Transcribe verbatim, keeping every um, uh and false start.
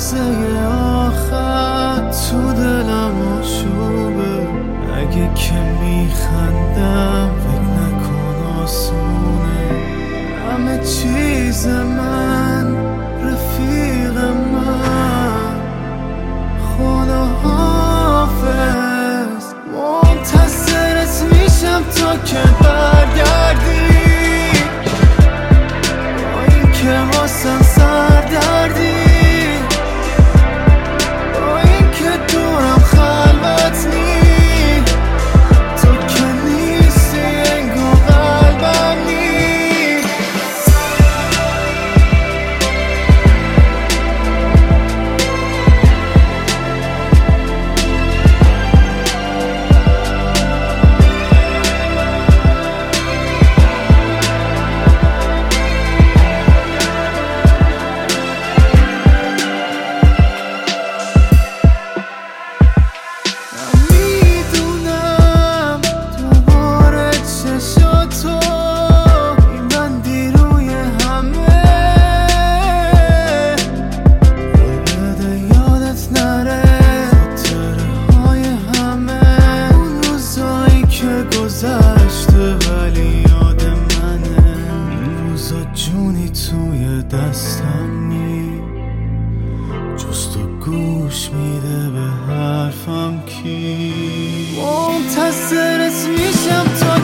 لحظه آخر تو دلم آشوبه. اگه که میخندم فکر نکن آسونه. همه چیز من رفیق من خدا حافظ. منتظرت میشم تا که برگردی، با این که واسم سردردی، با این که دورم خلوت نی، تو که نیستی انگار قلبم نی. گذشته ولی یاد منه. این روزا جونی توی دستم نی، جز تو گوش میده به حرفم کی. منتظرت میشم تا